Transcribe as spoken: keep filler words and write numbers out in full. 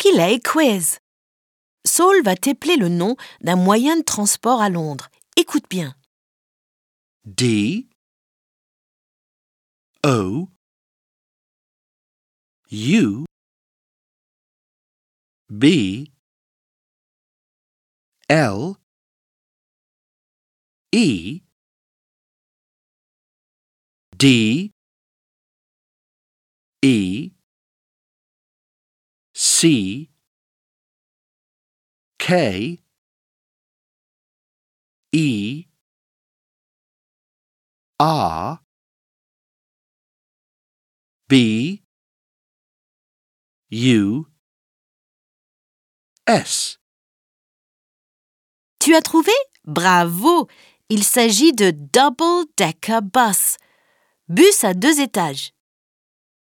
Skillet Quiz. Saul va t'épeler le nom d'un moyen de transport à Londres. Écoute bien. D O U B L E D E C K E R B U S. Tu as trouvé? Bravo! Il s'agit de Double Decker Bus. Bus à deux étages.